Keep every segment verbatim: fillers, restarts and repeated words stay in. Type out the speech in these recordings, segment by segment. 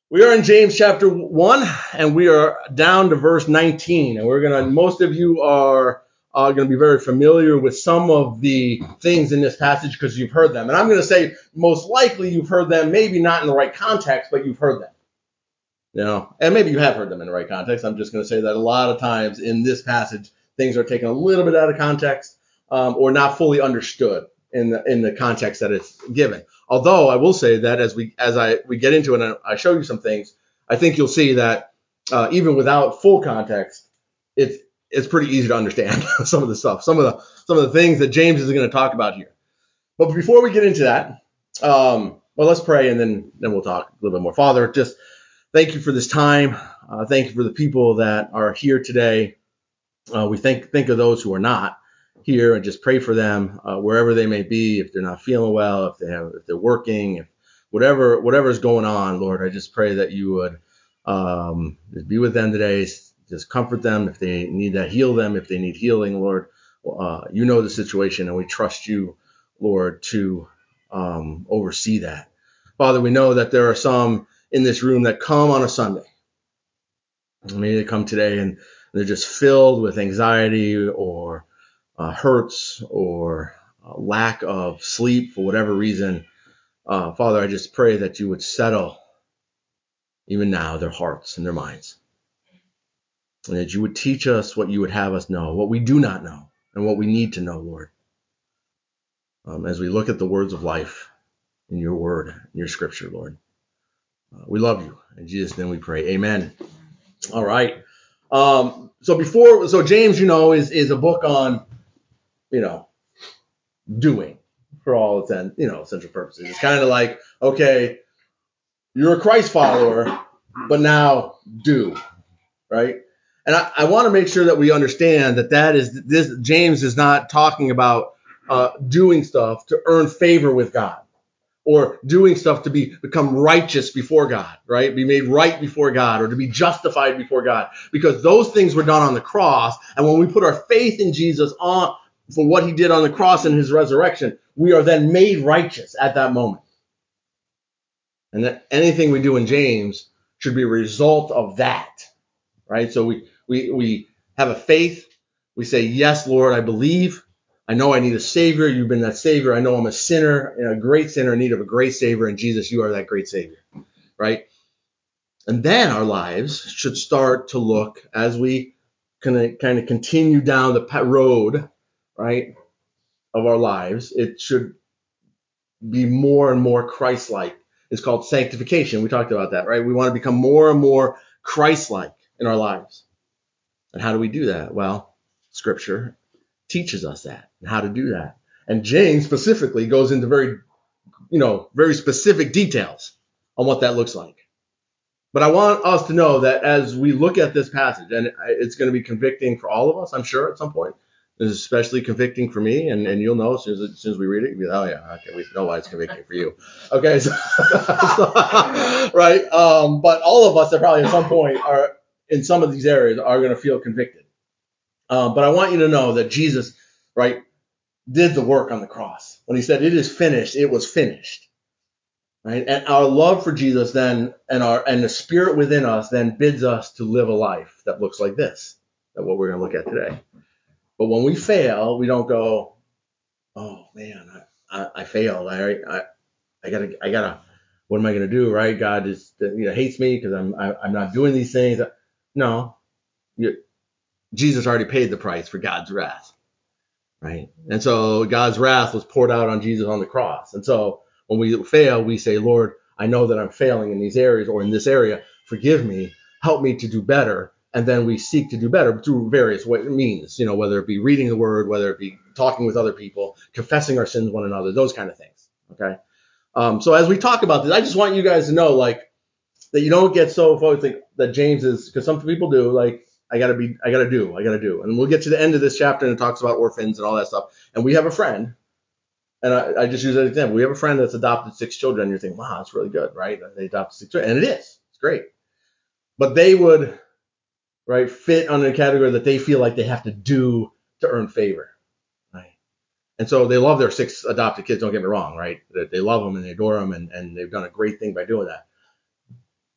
We are in James chapter one, and we are down to verse nineteen. And we're going to, most of you are uh, going to be very familiar with some of the things in this passage because you've heard them. And I'm going to say most likely you've heard them, maybe not in the right context, but you've heard them. You know, and maybe you have heard them in the right context. I'm just going to say that a lot of times in this passage, things are taken a little bit out of context um, or not fully understood in the, in the context that it's given. Although I will say that as we as I we get into it and I show you some things, I think you'll see that uh, even without full context, it's it's pretty easy to understand some of the stuff, some of the some of the things that James is going to talk about here. But before we get into that, um, well, let's pray and then then we'll talk a little bit more. Father, just thank you for this time. Uh, thank you for the people that are here today. Uh, we think think of those who are not here and just pray for them uh, wherever they may be. If they're not feeling well, if they have, if they're working, if whatever whatever is going on, Lord, I just pray that you would um, just be with them today. Just comfort them if they need that, heal them if they need healing, Lord. Uh, you know the situation, and we trust you, Lord, to um, oversee that. Father, we know that there are some in this room that come on a Sunday. Maybe they come today and they're just filled with anxiety or uh, hurts or uh, lack of sleep for whatever reason. Uh, Father, I just pray that you would settle even now their hearts and their minds. And that you would teach us what you would have us know, what we do not know, and what we need to know, Lord. Um, as we look at the words of life in your word, in your scripture, Lord. Uh, we love you. In Jesus' name we pray. Amen. All right. Um, so before, so James, you know, is, is a book on, you know, doing for all its, you know, essential purposes. It's kind of like, okay, you're a Christ follower, but now do, right? And I, I want to make sure that we understand that that is this. James is not talking about uh, doing stuff to earn favor with God or doing stuff to be become righteous before God, right? Be made right before God or to be justified before God, because those things were done on the cross. And when we put our faith in Jesus on for what he did on the cross and his resurrection, we are then made righteous at that moment. And that anything we do in James should be a result of that, right? So we we we have a faith. We say, yes, Lord, I believe. I know I need a Savior. You've been that Savior. I know I'm a sinner, a great sinner in need of a great Savior. And Jesus, you are that great Savior, right? And then our lives should start to look, as we kind of kind of continue down the road, right, of our lives, it should be more and more Christ-like. It's called sanctification. We talked about that, right? We want to become more and more Christ-like in our lives. And how do we do that? Well, Scripture teaches us that and how to do that. And James specifically goes into very, you know, very specific details on what that looks like. But I want us to know that as we look at this passage, and it's going to be convicting for all of us, I'm sure, at some point. It's especially convicting for me, and, and you'll know as soon as, as soon as we read it, you'll be like, oh yeah, okay, we know why it's convicting for you. Okay, so, so right? Um, but all of us that probably at some point are in some of these areas are going to feel convicted. Um, but I want you to know that Jesus, right, did the work on the cross. When he said, it is finished, it was finished. Right? And our love for Jesus then, and our and the Spirit within us then bids us to live a life that looks like this, that what we're going to look at today. But when we fail, we don't go, oh man, I, I, I failed. I, I I gotta I gotta what am I going to do? Right? God is you know hates me because I'm I, I'm not doing these things. No, you, Jesus already paid the price for God's wrath. Right? And so God's wrath was poured out on Jesus on the cross. And so when we fail, we say, Lord, I know that I'm failing in these areas or in this area. Forgive me. Help me to do better. And then we seek to do better through various means, you know, whether it be reading the word, whether it be talking with other people, confessing our sins one another, those kind of things. Okay. Um, so as we talk about this, I just want you guys to know, like, that you don't get so focused that James is, because some people do, like, I gotta be, I gotta do, I gotta do. And we'll get to the end of this chapter and it talks about orphans and all that stuff. And we have a friend, and I, I just use that as an example. We have a friend that's adopted six children, and you're thinking, wow, that's really good, right? They adopted six children, and it is, it's great. But they would, right, fit under a category that they feel like they have to do to earn favor, right? And so they love their six adopted kids. Don't get me wrong, right? They love them and they adore them, and, and they've done a great thing by doing that.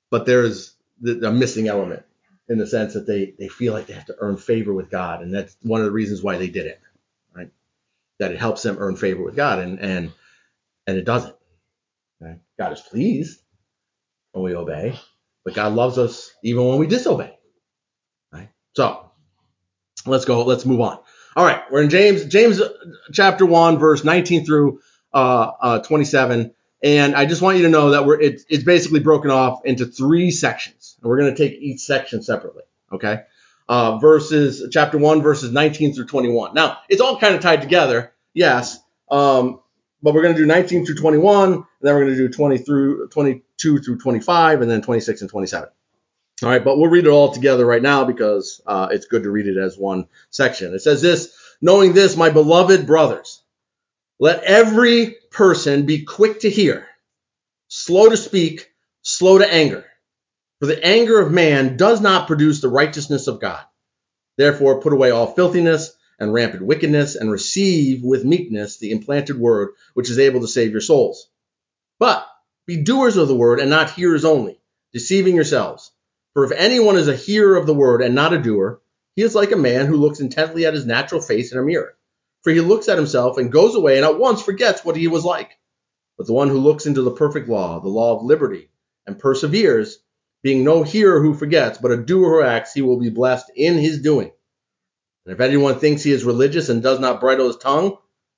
but there's the, a missing element in the sense that they, they feel like they have to earn favor with God. And that's one of the reasons why they did it, right? That it helps them earn favor with God. And, and, and it doesn't. Okay? God is pleased when we obey, but God loves us even when we disobey. Right? So let's go. Let's move on. All right. We're in James, James chapter one, verse nineteen through uh, uh, twenty-seven. And I just want you to know that we're it's, it's basically broken off into three sections. And we're going to take each section separately. Okay. Uh, verses, chapter one, verses nineteen through twenty-one. Now, it's all kind of tied together. Yes. Um, but we're going to do nineteen through twenty-one, and then we're going to do twenty through twenty-two through twenty-five, and then twenty-six and twenty-seven. All right. But we'll read it all together right now because uh, it's good to read it as one section. It says this: knowing this, my beloved brothers, let every person be quick to hear, slow to speak, slow to anger. For the anger of man does not produce the righteousness of God. Therefore, put away all filthiness and rampant wickedness, and receive with meekness the implanted word, which is able to save your souls. But be doers of the word and not hearers only, deceiving yourselves. For if anyone is a hearer of the word and not a doer, he is like a man who looks intently at his natural face in a mirror. For he looks at himself and goes away and at once forgets what he was like. But the one who looks into the perfect law, the law of liberty, and perseveres, being no hearer who forgets, but a doer who acts, he will be blessed in his doing. And if anyone thinks he is religious and does not bridle his tongue,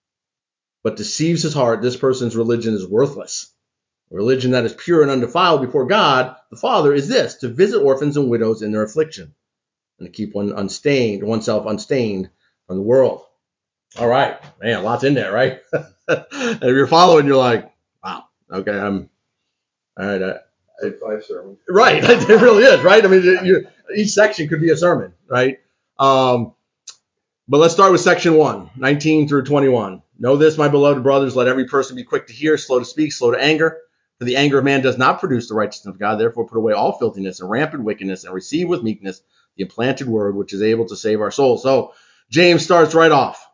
but deceives his heart, this person's religion is worthless. A religion that is pure and undefiled before God, the Father, is this: to visit orphans and widows in their affliction, and to keep one unstained, oneself unstained from the world. All right, man, lots in there, right? And if you're following, you're like, wow, okay, I'm, all right. I, Like five sermons. Right, it really is, right? I mean, you, each section could be a sermon, right? Um, but let's start with section one, nineteen through twenty-one. Know this, my beloved brothers, let every person be quick to hear, slow to speak, slow to anger. For the anger of man does not produce the righteousness of God. Therefore, put away all filthiness and rampant wickedness, and receive with meekness the implanted word, which is able to save our souls. So James starts right off,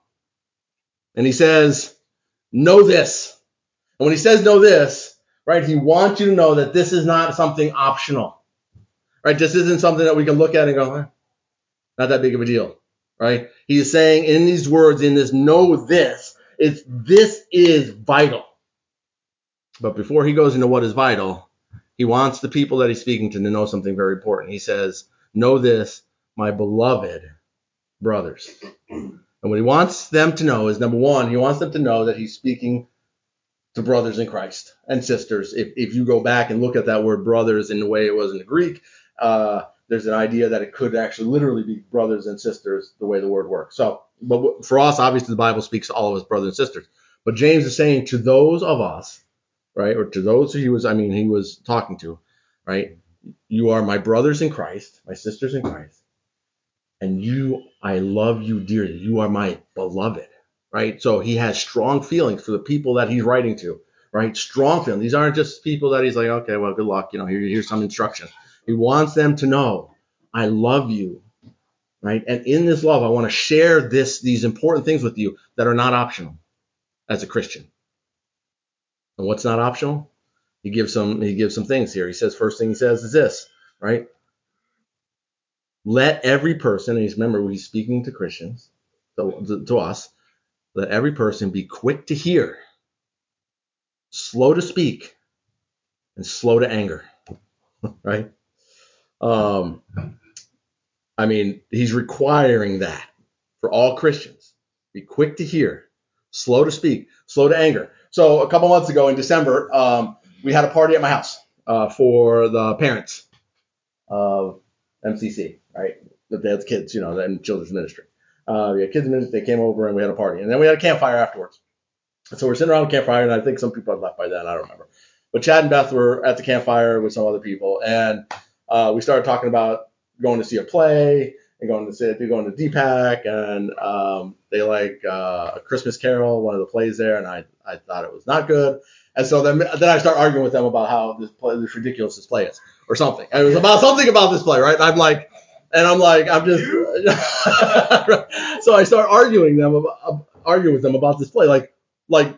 and he says, know this. And when he says know this, right, he wants you to know that this is not something optional. Right? This isn't something that we can look at and go, eh, not that big of a deal. Right? He is saying in these words, in this know this, it's this is vital. But before he goes into what is vital, he wants the people that he's speaking to to know something very important. He says, know this, my beloved brothers. And what he wants them to know is, number one, he wants them to know that he's speaking to brothers in Christ and sisters. If, if you go back and look at that word brothers in the way it was in the Greek, uh, there's an idea that it could actually literally be brothers and sisters the way the word works. So, but for us, obviously the Bible speaks to all of us brothers and sisters. But James is saying to those of us, right, or to those who he was, I mean, he was talking to, right, you are my brothers in Christ, my sisters in Christ, and you, I love you dearly. You are my beloved. Right? So he has strong feelings for the people that he's writing to, right? Strong feelings. These aren't just people that he's like, okay, well, good luck. You know, here, here's some instruction. He wants them to know, I love you, right? And in this love, I want to share this, these important things with you that are not optional as a Christian. And what's not optional? He gives some, he gives some things here. He says, first thing he says is this, right? Let every person, and he's, remember, he's speaking to Christians, to, to, to us, let every person be quick to hear, slow to speak, and slow to anger, right? Um, I mean, he's requiring that for all Christians. Be quick to hear, slow to speak, slow to anger. So a couple months ago in December, um, we had a party at my house uh, for the parents of M C C, right? The dad's kids, you know, and children's ministry. Uh, we had kids ministry. They came over and we had a party, and then we had a campfire afterwards. So we're sitting around the campfire, and I think some people had left by then. I don't remember. But Chad and Beth were at the campfire with some other people, and uh, we started talking about going to see a play and going to see going to D PAC, and um, they like uh, A Christmas Carol, one of the plays there, and I, I thought it was not good. And so then then I start arguing with them about how this play, this ridiculous this play is, or something. And it was about something about this play, right? And I'm like, and I'm like, I'm just so I start arguing them about, arguing with them about this play, like. Like,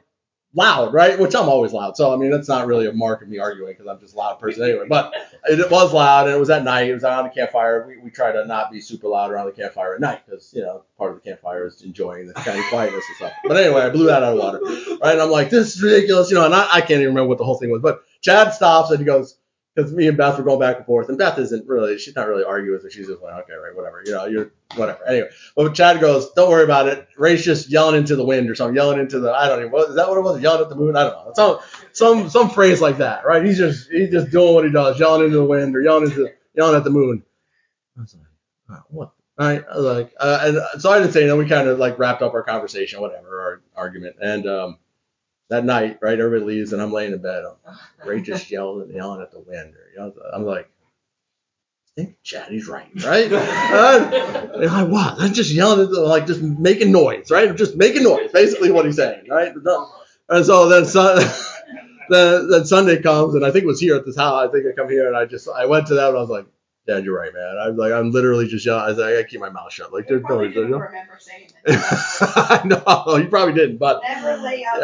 loud, right? Which I'm always loud. So, I mean, that's not really a mark of me arguing because I'm just a loud person anyway. But it, it was loud, and it was at night. It was around the campfire. We, we try to not be super loud around the campfire at night because, you know, part of the campfire is enjoying the kind of quietness and stuff. But anyway, I blew that out of the water, right? And I'm like, this is ridiculous, you know, and I, I can't even remember what the whole thing was. But Chad stops and he goes, because me and Beth were going back and forth, and Beth isn't really, she's not really arguing with her. She's just like, okay, right, whatever, you know, you're whatever. Anyway, but Chad goes, don't worry about it. Ray's just yelling into the wind or something, yelling into the, I don't even, what, is that what it was? Yelling at the moon? I don't know. Some, some, some phrase like that, right? He's just, he's just doing what he does, yelling into the wind or yelling into, yelling at the moon. I was like, oh, what? All right. I was like, uh, and so I didn't say anything. We kind of like wrapped up our conversation, whatever, our argument, and um. That night, right, everybody leaves, and I'm laying in bed. Ray just yelled and yelling at the wind. Or, you know, I'm like, I think Chad, he's right, right? uh, and I was. I'm just yelling at the, like, just making noise, right? Just making noise, basically what he's saying, right? And so then, so, then, then Sunday comes, and I think it was here at this house. I think I come here, and I just, I went to that, and I was like, Dad, you're right, man. I was like, I'm literally just yelling. I was like, I gotta keep my mouth shut. Like, there's no reason. You know? Remember saying that. No, you probably didn't, but. Never lay out.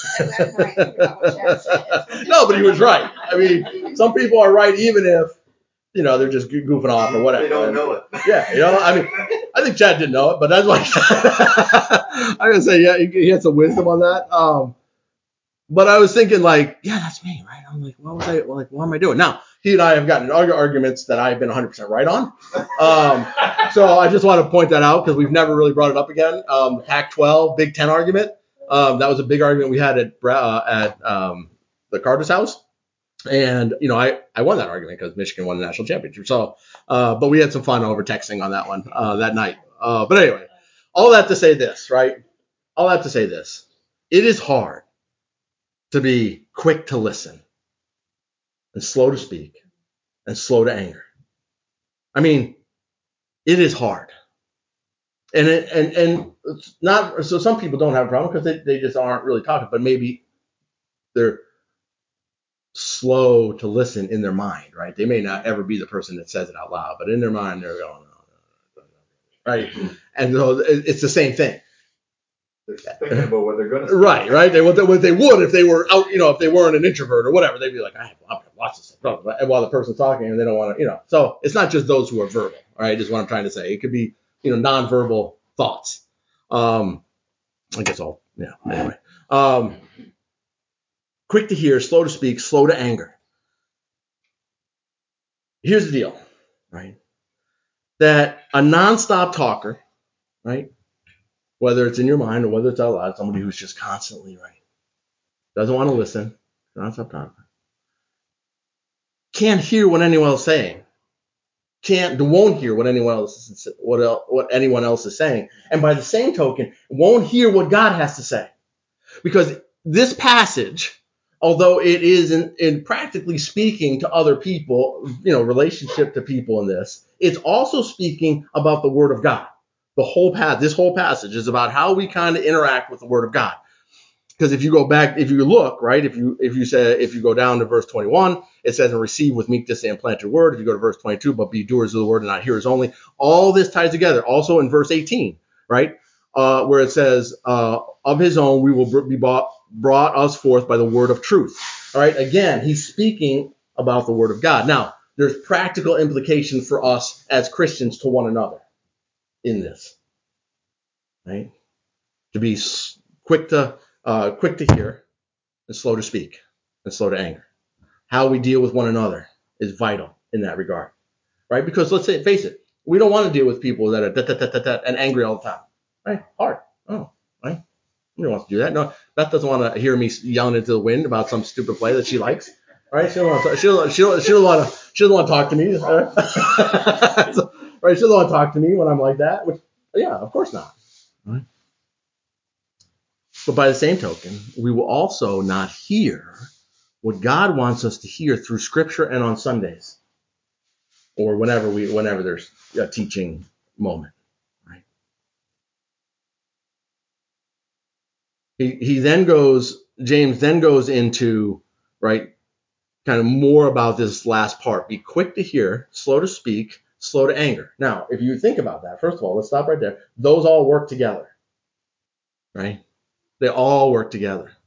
No, but he was right. I mean, some people are right even if, you know, they're just goofing off or whatever. They don't know it. Yeah, you know, I mean, I think Chad didn't know it, but that's why I'm gonna say, yeah, he had some wisdom on that. Um, but I was thinking, like, yeah, that's me, right? I'm like, what was I like? What am I doing now? He and I have gotten into arguments that I've been one hundred percent right on. Um, so I just want to point that out because we've never really brought it up again. Um, the Pac twelve Big Ten argument. Um, that was a big argument we had at uh, at um, the Carter's house, and you know I, I won that argument because Michigan won the national championship. So, uh, but we had some fun over texting on that one uh, that night. Uh, but anyway, all that to say this, right? All that to say this: it is hard to be quick to listen and slow to speak and slow to anger. I mean, it is hard, and it, and and it's not so. Some people don't have a problem because they, they just aren't really talking, but maybe they're slow to listen in their mind, right? They may not ever be the person that says it out loud, but in their mind they're going, right? And so it's the same thing. They're thinking about what they're going to say. Right, right. They what they, what they would if they were out, you know, if they weren't an introvert or whatever, they'd be like, I have to watch this stuff while the person's talking, and they don't want to, you know. So it's not just those who are verbal, right? Is what I'm trying to say. It could be, you know, nonverbal thoughts. Um, I guess I'll, yeah. Anyway, um, quick to hear, slow to speak, slow to anger. Here's the deal, right? That a nonstop talker, right? Whether it's in your mind or whether it's out loud, somebody who's just constantly right, doesn't want to listen, nonstop talker, can't hear what anyone else is saying, can't, won't hear what anyone else is, what else, what anyone else is saying, and by the same token, won't hear what God has to say, because this passage, although it is in, in practically speaking to other people, you know, relationship to people in this, it's also speaking about the Word of God. The whole path, this whole passage is about how we kind of interact with the Word of God. Because if you go back, if you look, right, if you if you say if you go down to verse twenty-one, it says, and receive with meekness the implanted word. If you go to verse twenty-two, but be doers of the word and not hearers only. All this ties together. Also in verse eighteen, right, uh, where it says, uh, of his own we will be brought, brought us forth by the word of truth. All right, again, he's speaking about the Word of God. Now, there's practical implications for us as Christians to one another in this, right? To be quick to uh, quick to hear and slow to speak and slow to anger. How we deal with one another is vital in that regard, right? Because let's say, face it, we don't want to deal with people that are da, da, da, da, da, and angry all the time, right? Hard. Oh, right? Nobody wants to do that. No, Beth doesn't want to hear me yelling into the wind about some stupid play that she likes, right? She don't want to. She'll she'll she'll want to. She doesn't want to talk to me, right? So, right? She doesn't want to talk to me when I'm like that. Which, yeah, of course not. Right? But by the same token, we will also not hear what God wants us to hear through Scripture and on Sundays, or whenever we whenever there's a teaching moment. Right? He he then goes. James then goes into right. kind of more about this last part. Be quick to hear, slow to speak, slow to anger. Now, if you think about that, first of all, let's stop right there. Those all work together, right? They all work together.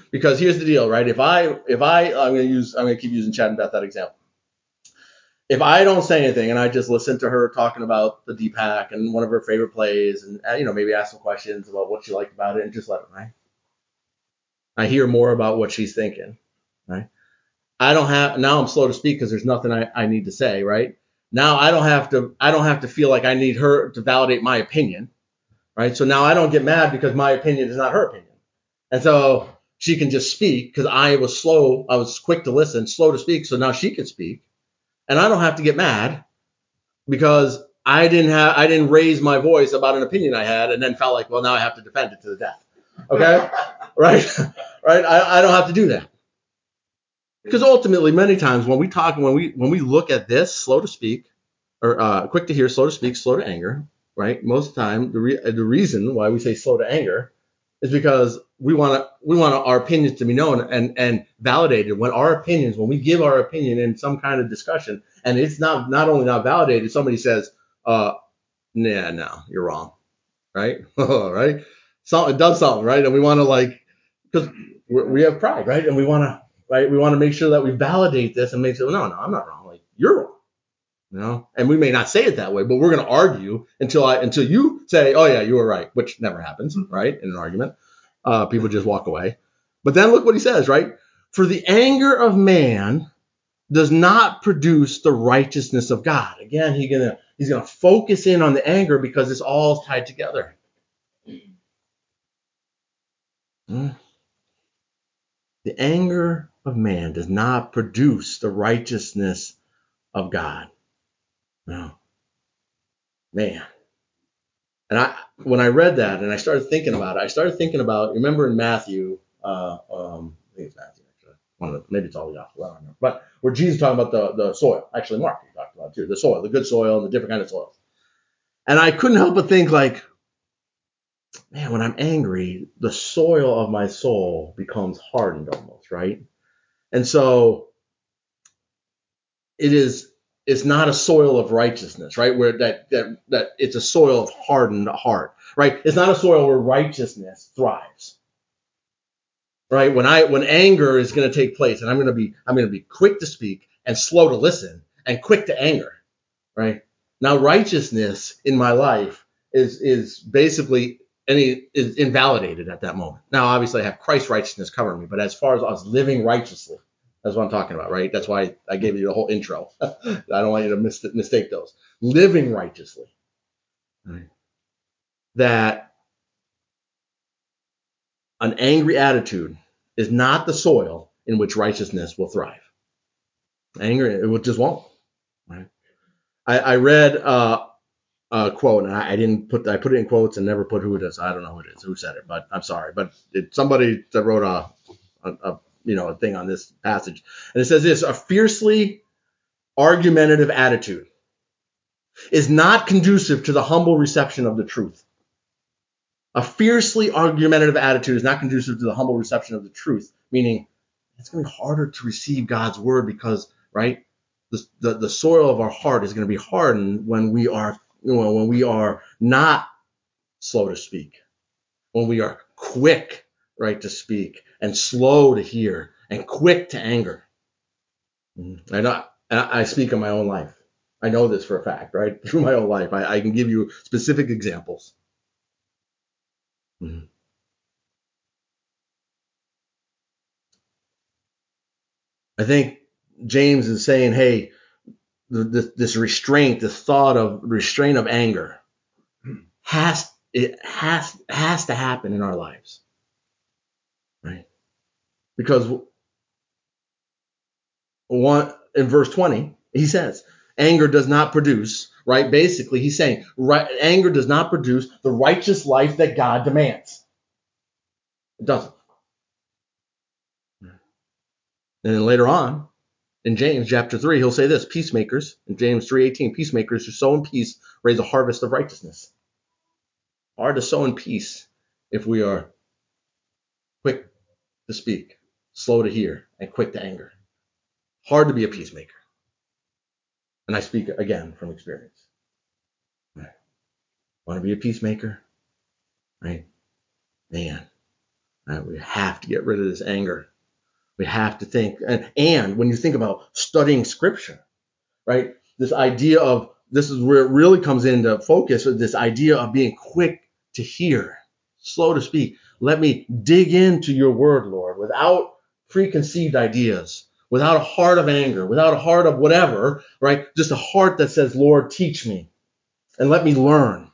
Because here's the deal, right? If I, if I, I'm going to use, I'm going to keep using Chad and Beth that example. If I don't say anything and I just listen to her talking about the D-Pack and one of her favorite plays and, you know, maybe ask some questions about what she liked about it and just let her, right? I hear more about what she's thinking, right? I don't have, now I'm slow to speak because there's nothing I, I need to say, right? Now I don't have to, I don't have to feel like I need her to validate my opinion, right? So now I don't get mad because my opinion is not her opinion. And so she can just speak because I was slow, I was quick to listen, slow to speak, so now she can speak. And I don't have to get mad because I didn't have, I didn't raise my voice about an opinion I had and then felt like, well, now I have to defend it to the death. Okay? Right? Right? I, I don't have to do that. Because ultimately, many times when we talk, when we when we look at this, slow to speak, or uh, quick to hear, slow to speak, slow to anger, right? Most of the time, the re- the reason why we say slow to anger is because we want to we want our opinions to be known and and validated. When our opinions, when we give our opinion in some kind of discussion, and it's not not only not validated, somebody says, uh, nah, no, you're wrong, right? Right? So it does something, right? And we want to like, because we have pride, right? And we want to. Right, we want to make sure that we validate this and make sure, no, no, I'm not wrong. Like you're wrong, you know. And we may not say it that way, but we're going to argue until I, until you say, oh yeah, you were right, which never happens, right? In an argument, uh, people just walk away. But then look what he says, right? For the anger of man does not produce the righteousness of God. Again, he's gonna he's gonna focus in on the anger because it's all tied together. Hmm. The anger of man does not produce the righteousness of God. No. Man. And I, when I read that and I started thinking about it, I started thinking about, remember in Matthew, uh, um, I think it's Matthew actually, one of the, maybe it's all the gospel, I don't know, but where Jesus talking about the, the soil, actually Mark he talked about it too, the soil, the good soil and the different kind of soils. And I couldn't help but think like, man, when I'm angry, the soil of my soul becomes hardened almost, right? And so it is, it's not a soil of righteousness, right? Where that, that, that it's a soil of hardened heart, right? It's not a soil where righteousness thrives, right? When I, when anger is going to take place and I'm going to be, I'm going to be quick to speak and slow to listen and quick to anger, right? Now righteousness in my life is, is basically any, is invalidated at that moment. Now, obviously I have Christ's righteousness covering me, but as far as us living righteously, that's what I'm talking about, right? That's why I gave you the whole intro. I don't want you to mis- mistake those. Living righteously. Right? That an angry attitude is not the soil in which righteousness will thrive. Anger, it just won't. Right? I, I read uh, a quote, and I, I didn't put, I put it in quotes and never put who it is. I don't know who it is, who said it, but I'm sorry. But it's somebody that wrote a, a, a you know, a thing on this passage, and it says this: a fiercely argumentative attitude is not conducive to the humble reception of the truth. A fiercely argumentative attitude is not conducive to the humble reception of the truth, meaning it's going to be harder to receive God's word because, right, the, the, the soil of our heart is going to be hardened when we are, you know, when we are not slow to speak, when we are quick, right, to speak and slow to hear and quick to anger. I know, I speak of my own life. I know this for a fact, right? Through my own life, I, I can give you specific examples. Mm-hmm. I think James is saying, hey, this, this restraint, this thought of restraint of anger, has it has has to happen in our lives, right? Because one in verse twenty, he says, anger does not produce, right? Basically, he's saying, right, anger does not produce the righteous life that God demands. It doesn't. And then later on, in James chapter three, he'll say this: peacemakers, in James three eighteen, peacemakers who sow in peace raise a harvest of righteousness. Hard to sow in peace if we are quick to speak, slow to hear, and quick to anger. Hard to be a peacemaker. And I speak again from experience. Want to be a peacemaker? Right? Man. Right? We have to get rid of this anger. We have to think. And, and when you think about studying Scripture, right, this idea of, this is where it really comes into focus, with this idea of being quick to hear, slow to speak. Let me dig into your word, Lord, without preconceived ideas, without a heart of anger, without a heart of whatever, right? Just a heart that says, Lord, teach me and let me learn.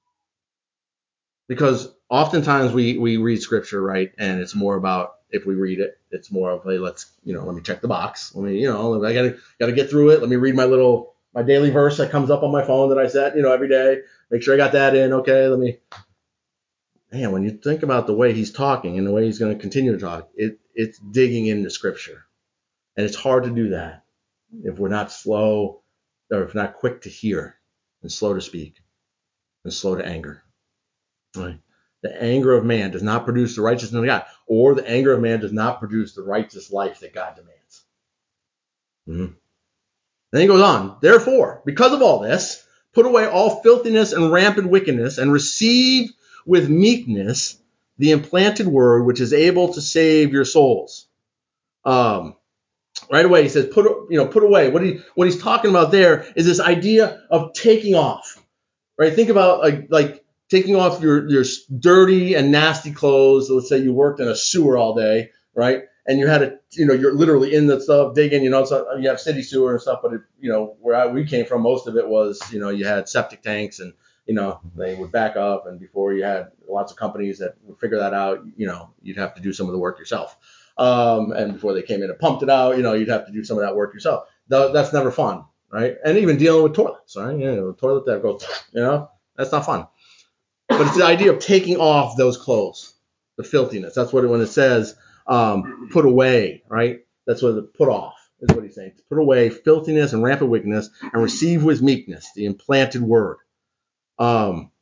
Because oftentimes we, we read Scripture, right, and it's more about, if we read it, it's more of, hey, let's, you know, let me check the box. Let me, you know, I gotta gotta get through it. Let me read my little my daily verse that comes up on my phone that I set, you know, every day. Make sure I got that in. Okay, let me. Man, when you think about the way he's talking and the way he's going to continue to talk, it it's digging into Scripture, and it's hard to do that if we're not slow, or if we're not quick to hear and slow to speak and slow to anger. Right? The anger of man does not produce the righteousness of God, or the anger of man does not produce the righteous life that God demands. Mm-hmm. Then he goes on, therefore, because of all this, put away all filthiness and rampant wickedness, and receive with meekness the implanted word, which is able to save your souls. Um, right away, he says, put you know, put away. What he what he's talking about there is this idea of taking off. Right? Think about like like taking off your your dirty and nasty clothes. Let's say you worked in a sewer all day, right? And you had to, you know, you're literally in the stuff, digging, you know, so you have city sewer and stuff, but it, you know, where I, we came from, most of it was, you know, you had septic tanks and, you know, they would back up. And before you had lots of companies that would figure that out, you know, you'd have to do some of the work yourself. Um, and before they came in and pumped it out, you know, you'd have to do some of that work yourself. Th- that's never fun, right? And even dealing with toilets, right? You know, a toilet that goes, you know, that's not fun. But it's the idea of taking off those clothes, the filthiness. That's what it, when it says, um, put away, right? That's what the put off is what he's saying. Put away filthiness and rampant wickedness, and receive with meekness the implanted word. Um,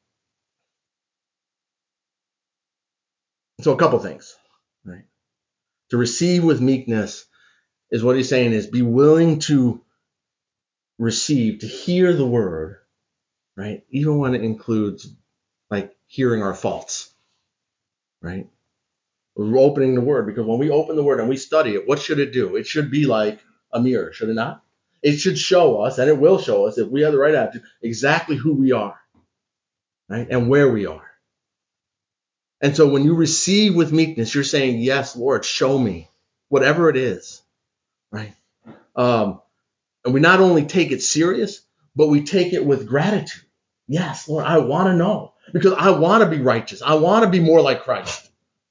so a couple things, right? To receive with meekness is what he's saying is be willing to receive, to hear the word, right? Even when it includes like hearing our faults, right? We're opening the word, because when we open the word and we study it, what should it do? It should be like a mirror, should it not? It should show us, and it will show us, if we have the right attitude, exactly who we are, right? And where we are. And so when you receive with meekness, you're saying, yes, Lord, show me whatever it is, right? Um, and we not only take it serious, but we take it with gratitude. Yes, Lord, I want to know, because I want to be righteous. I want to be more like Christ.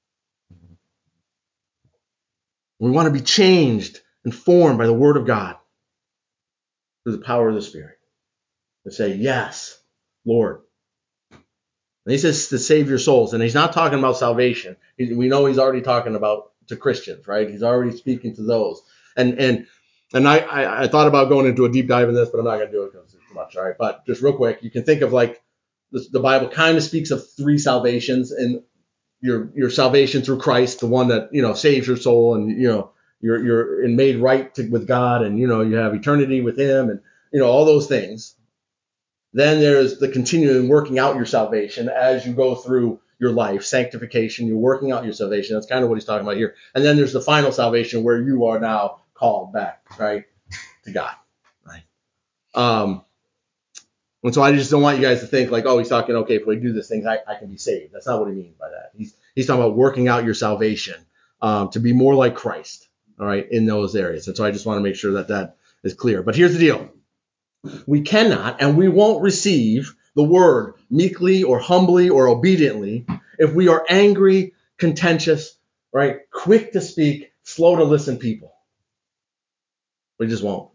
We want to be changed and formed by the word of God through the power of the Spirit. To say, yes, Lord. And he says to save your souls. And he's not talking about salvation. We know he's already talking about to Christians, right? He's already speaking to those. And and and I, I, I thought about going into a deep dive in this, but I'm not going to do it because it's too much, all right? But just real quick, you can think of like the, the Bible kind of speaks of three salvations, and your your salvation through Christ, the one that, you know, saves your soul, and, you know, you're you're made right to, with God, and, you know, you have eternity with him, and, you know, all those things. Then there's the continuing working out your salvation as you go through your life, sanctification. You're working out your salvation. That's kind of what he's talking about here. And then there's the final salvation where you are now called back, right, to God, right? Um, and so I just don't want you guys to think like, oh, he's talking, okay, if we do these things, I, I can be saved. That's not what he means by that. He's he's talking about working out your salvation um, to be more like Christ, all right, in those areas. And so I just want to make sure that that is clear. But here's the deal. We cannot and we won't receive the word meekly or humbly or obediently if we are angry, contentious, right, quick to speak, slow to listen people. We just won't.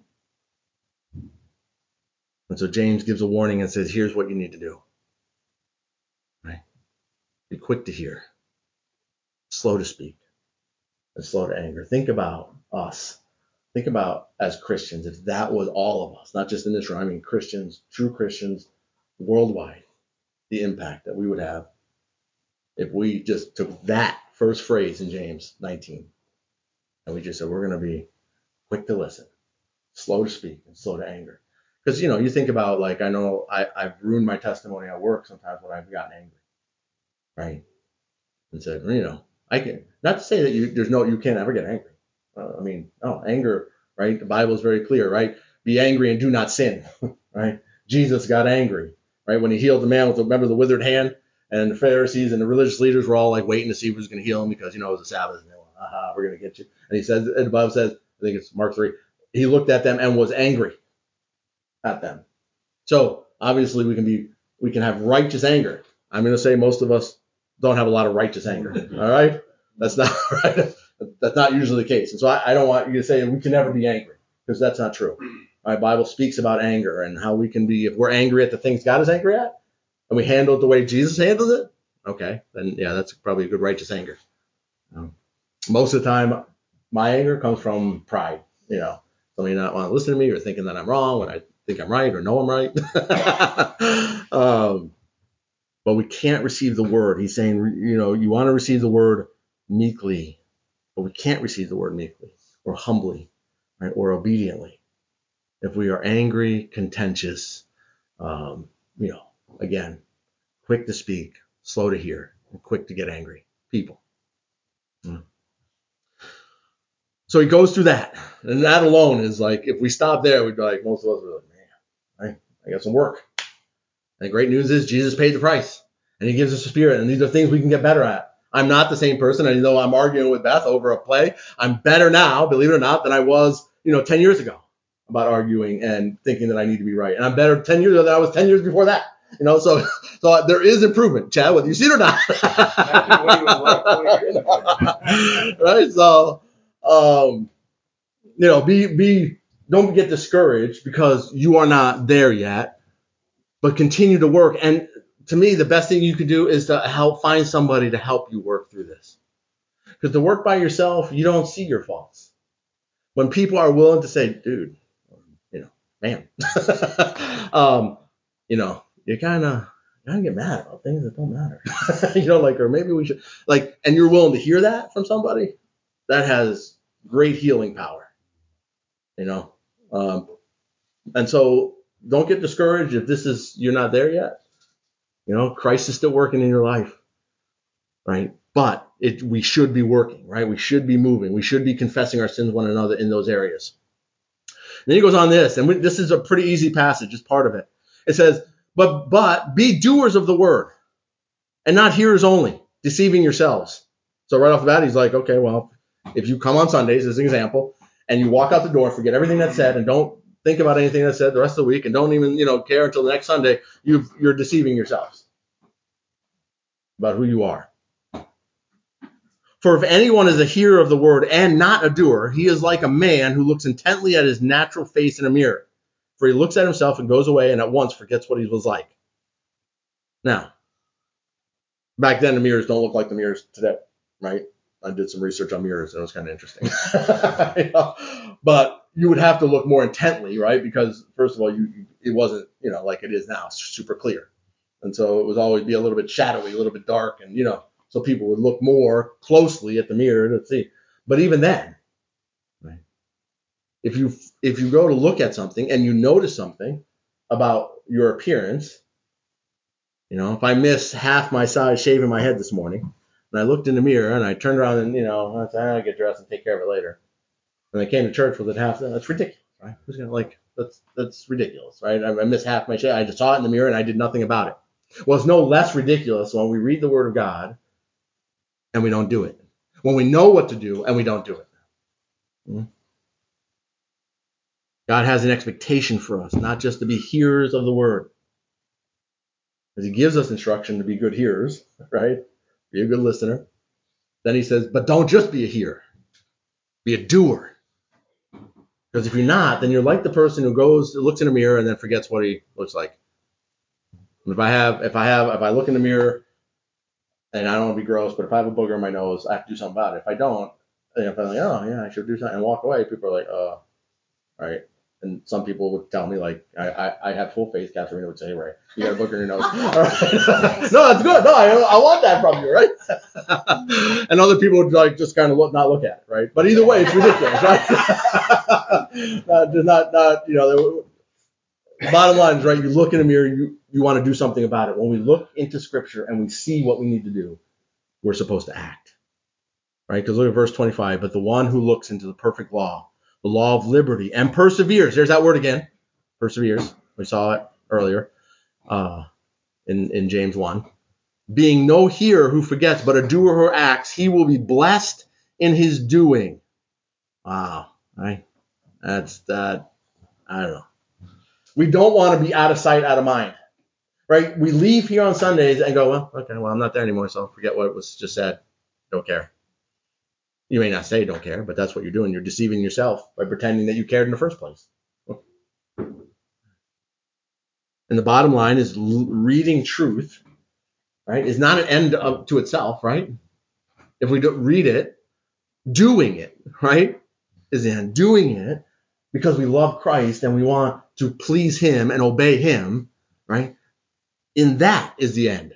And so James gives a warning and says, here's what you need to do. Right? Be quick to hear, slow to speak, and slow to anger. Think about us. Think about, as Christians, if that was all of us, not just in this room, I mean Christians, true Christians worldwide, the impact that we would have if we just took that first phrase in James nineteen and we just said, we're going to be quick to listen, slow to speak, and slow to anger. Because, you know, you think about, like, I know I, I've ruined my testimony at work sometimes when I've gotten angry, right? And said, you know, I can not to say that you there's no you can't ever get angry. Uh, I mean, no anger, right? The Bible is very clear, right? Be angry and do not sin, right? Jesus got angry, right? When he healed the man with the, remember the withered hand, and the Pharisees and the religious leaders were all like waiting to see if he was going to heal him because you know it was a Sabbath, and they were, aha, we're going to get you. And he says, and the Bible says, I think it's Mark three, he looked at them and was angry at them. So obviously we can be we can have righteous anger. I'm going to say most of us don't have a lot of righteous anger. All right, that's not right. That's not usually the case. And so I, I don't want you to say we can never be angry because that's not true. Our Bible speaks about anger and how we can be if we're angry at the things God is angry at and we handle it the way Jesus handles it. Okay, then yeah, that's probably a good righteous anger. Um, most of the time, my anger comes from pride. You know, somebody not want to listen to me or thinking that I'm wrong when I think I'm right or know I'm right. um, but we can't receive the word. He's saying, you know, you want to receive the word meekly, but we can't receive the word meekly or humbly, right, or obediently. If we are angry, contentious, um, you know, again, quick to speak, slow to hear, and quick to get angry people. Mm. So he goes through that. And that alone is like, if we stop there, we'd be like, most of us are like, man, I, I got some work. And the great news is Jesus paid the price. And he gives us a spirit. And these are things we can get better at. I'm not the same person. And though I'm arguing with Beth over a play, I'm better now, believe it or not, than I was, you know, ten years ago about arguing and thinking that I need to be right. And I'm better ten years ago than I was ten years before that. You know, so so there is improvement, Chad, whether you see it or not. Right? So, um, you know, be be don't get discouraged because you are not there yet, but continue to work. And to me, the best thing you can do is to help find somebody to help you work through this. Because to work by yourself, you don't see your faults. When people are willing to say, dude, you know, man, um, you know, you kind of kind of get mad about things that don't matter. You know, like, or maybe we should, like, and you're willing to hear that from somebody, that has great healing power, you know. Um, and so don't get discouraged if this is, you're not there yet. You know, Christ is still working in your life, right? But it, we should be working, right? We should be moving. We should be confessing our sins one another in those areas. And then he goes on this, and we, this is a pretty easy passage, just part of it. It says, but but be doers of the word, and not hearers only, deceiving yourselves. So right off the bat, he's like, okay, well, if you come on Sundays, as an example, and you walk out the door, forget everything that's said, and don't think about anything that's said the rest of the week, and don't even, you know, care until the next Sunday, you've, you're deceiving yourselves about who you are. For if anyone is a hearer of the word and not a doer, he is like a man who looks intently at his natural face in a mirror. For he looks at himself and goes away and at once forgets what he was like. Now, back then the mirrors don't look like the mirrors today, right? I did some research on mirrors and it was kind of interesting. You know? But you would have to look more intently, right? Because first of all, you it wasn't, you know, like it is now, super clear. And so it would always be a little bit shadowy, a little bit dark, and, you know, so people would look more closely at the mirror to see. But even then, right, if you if you go to look at something and you notice something about your appearance, you know, if I miss half my size shaving my head this morning, and I looked in the mirror and I turned around and, you know, I said, I'll get dressed and take care of it later. And I came to church with it half, that's ridiculous, right? Who's gonna like, that's that's ridiculous, right? I, I missed half my shave. I just saw it in the mirror and I did nothing about it. Well, it's no less ridiculous when we read the Word of God and we don't do it. When we know what to do and we don't do it. Mm-hmm. God has an expectation for us, not just to be hearers of the Word. As he gives us instruction to be good hearers, right? Be a good listener. Then he says, but don't just be a hearer. Be a doer. Because if you're not, then you're like the person who goes, looks in a mirror and then forgets what he looks like. If I have, if I have, if I look in the mirror and I don't want to be gross, but if I have a booger in my nose, I have to do something about it. If I don't, if I'm like, oh yeah, I should do something and walk away, people are like, uh, right. And some people would tell me, like, I, I, I have full face. Katharina would say, right, you got a booger in your nose. All right. No, it's good. No, I, I want that from you, right? And other people would like just kind of look, not look at it, right? But either way, it's ridiculous, right? not, just not, not, you know, the bottom line is, right, you look in a mirror, you, you want to do something about it. When we look into Scripture and we see what we need to do, we're supposed to act. right? Because look at verse twenty-five. But the one who looks into the perfect law, the law of liberty, and perseveres. There's that word again. Perseveres. We saw it earlier uh, in, in James one. Being no hearer who forgets, but a doer who acts, he will be blessed in his doing. Wow. Right? That's that. I don't know. We don't want to be out of sight, out of mind. Right? We leave here on Sundays and go, well, okay, well, I'm not there anymore, so forget what was just said. Don't care. You may not say don't care, but that's what you're doing. You're deceiving yourself by pretending that you cared in the first place. And the bottom line is l- reading truth, right, is not an end of, to itself, right? If we don't read it, doing it, right, is the end. Doing it because we love Christ and we want to please him and obey him, right? In that is the end.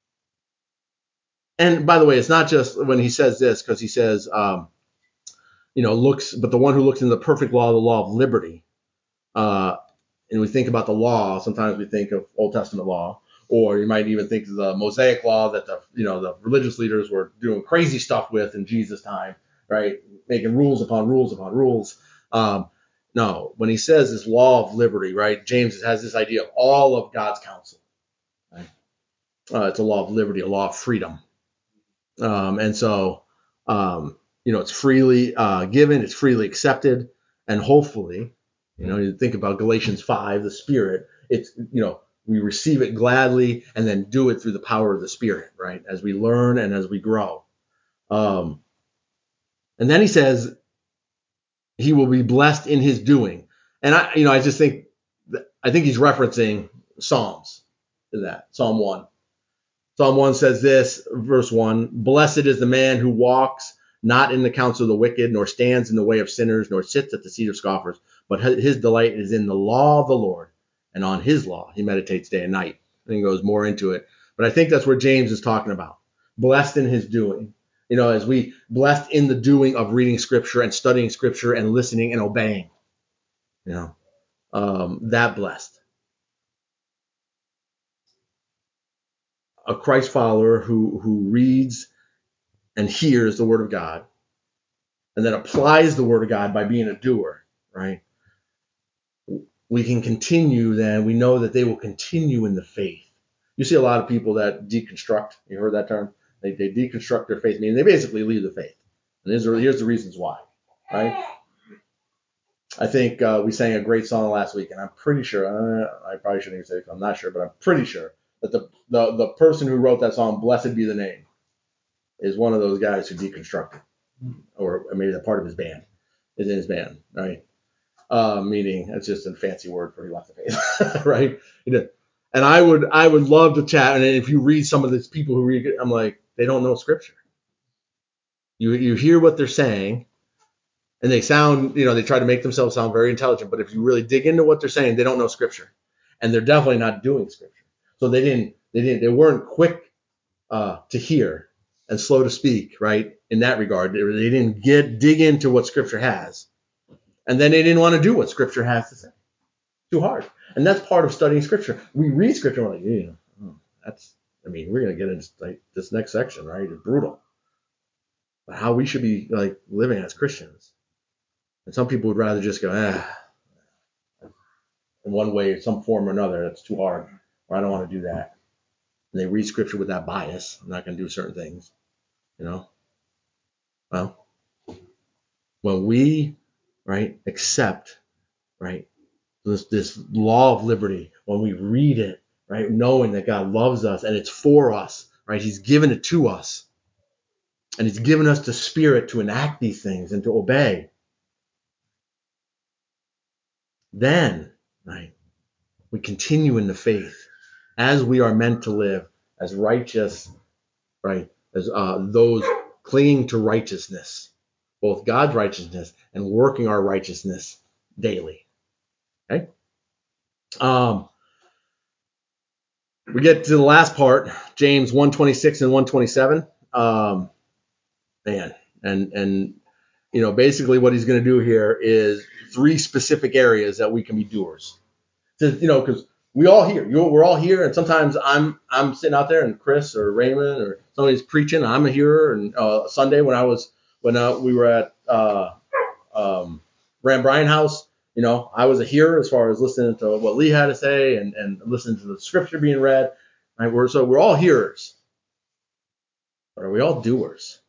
And by the way, it's not just when he says this, because he says, um, you know, looks, but the one who looks in the perfect law, the law of liberty, uh, and we think about the law, sometimes we think of Old Testament law, or you might even think of the Mosaic law that the, you know, the religious leaders were doing crazy stuff with in Jesus' time, right? Making rules upon rules upon rules. Um, no, when he says this law of liberty, right? James has this idea of all of God's counsel. Right? Uh, it's a law of liberty, a law of freedom. Um, and so, um, you know, it's freely uh, given, it's freely accepted, and hopefully, you know, you think about Galatians five, the Spirit, it's, you know, we receive it gladly and then do it through the power of the Spirit, right? As we learn and as we grow. Um, and then he says he will be blessed in his doing. And I, you know, I just think, I think he's referencing Psalms in that, Psalm one. Psalm one says this, verse one, blessed is the man who walks not in the counsel of the wicked, nor stands in the way of sinners, nor sits at the seat of scoffers, but his delight is in the law of the Lord, and on his law he meditates day and night. And he goes more into it. But I think that's where James is talking about. Blessed in his doing. You know, as we blessed in the doing of reading scripture and studying scripture and listening and obeying. You know, um, that blessed. A Christ follower who who reads and hears the word of God and then applies the word of God by being a doer, right? We can continue then, we know that they will continue in the faith. You see a lot of people that deconstruct, you heard that term? They, they deconstruct their faith, meaning they basically leave the faith. And here's the, here's the reasons why, right? I think uh, we sang a great song last week, and I'm pretty sure, uh, I probably shouldn't even say it, I'm not sure, but I'm pretty sure that the, the, the person who wrote that song, Blessed Be the Name, is one of those guys who deconstructed, or maybe a part of his band, is in his band, right? Uh, meaning it's just a fancy word for he left the faith, right? He did. And I would, I would love to chat. And if you read some of these people who read, I'm like, they don't know scripture. You, you hear what they're saying, and they sound, you know, they try to make themselves sound very intelligent. But if you really dig into what they're saying, they don't know scripture, and they're definitely not doing scripture. So they didn't, they didn't, they weren't quick uh, to hear and slow to speak, right? In that regard, they, they didn't get dig into what scripture has. And then they didn't want to do what scripture has to say. Too hard. And that's part of studying scripture. We read scripture and we're like, yeah, oh, that's, I mean, we're going to get into like this next section, right? It's brutal. But how we should be like living as Christians. And some people would rather just go, ah, in one way, some form or another, that's too hard. Or I don't want to do that. And they read scripture with that bias. I'm not going to do certain things, you know? Well, when we, right, accept, right, this, this law of liberty, when we read it, right, knowing that God loves us and it's for us, right, he's given it to us, and he's given us the Spirit to enact these things and to obey, then, right, we continue in the faith as we are meant to live as righteous, right, as uh, those clinging to righteousness, both God's righteousness and working our righteousness daily. Okay? Um, we get to the last part, James one twenty-six and one twenty-seven. Um, man, and and you know, basically what he's going to do here is three specific areas that we can be doers. To, you know, because We all hear. You, we're all here, and sometimes I'm I'm sitting out there, and Chris or Raymond or somebody's preaching. I'm a hearer. And uh, Sunday when I was when uh, we were at uh, um, Ram Bryan House, you know, I was a hearer as far as listening to what Lee had to say and, and listening to the scripture being read. Right? We're so we're all hearers, but are we all doers?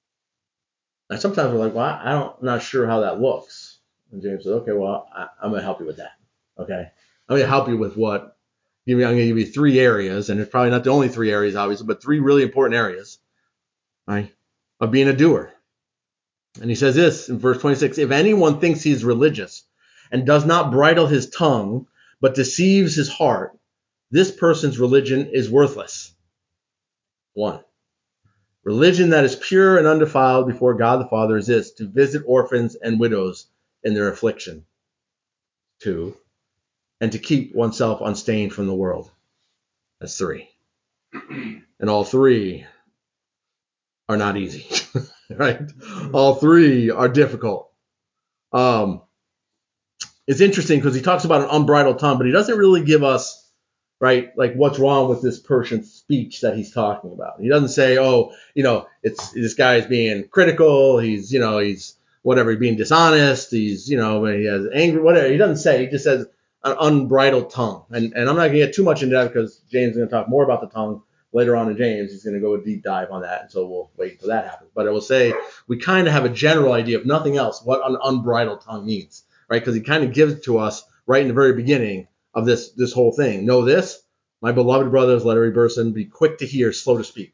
And sometimes we're like, well, I don't, I'm not sure how that looks. And James said, okay, well, I, I'm gonna help you with that. Okay, I'm gonna help you with what. I'm going to give you three areas, and it's probably not the only three areas, obviously, but three really important areas, right, of being a doer. And he says this in verse twenty-six, if anyone thinks he's religious and does not bridle his tongue, but deceives his heart, this person's religion is worthless. One, religion that is pure and undefiled before God the Father is this, to visit orphans and widows in their affliction. Two, and to keep oneself unstained from the world. That's three. And all three are not easy, right? All three are difficult. Um, it's interesting because he talks about an unbridled tongue, but he doesn't really give us, right, like what's wrong with this person's speech that he's talking about. He doesn't say, oh, you know, it's this guy's being critical. He's, you know, he's whatever, he's being dishonest. He's, you know, he has anger, whatever. He doesn't say. He just says an unbridled tongue. And, and I'm not going to get too much into that because James is going to talk more about the tongue later on in James. He's going to go a deep dive on that, and so we'll wait until that happens. But I will say we kind of have a general idea, if nothing else, what an unbridled tongue means, right? Because he kind of gives it to us right in the very beginning of this this whole thing. Know this, my beloved brothers, let every person be quick to hear, slow to speak.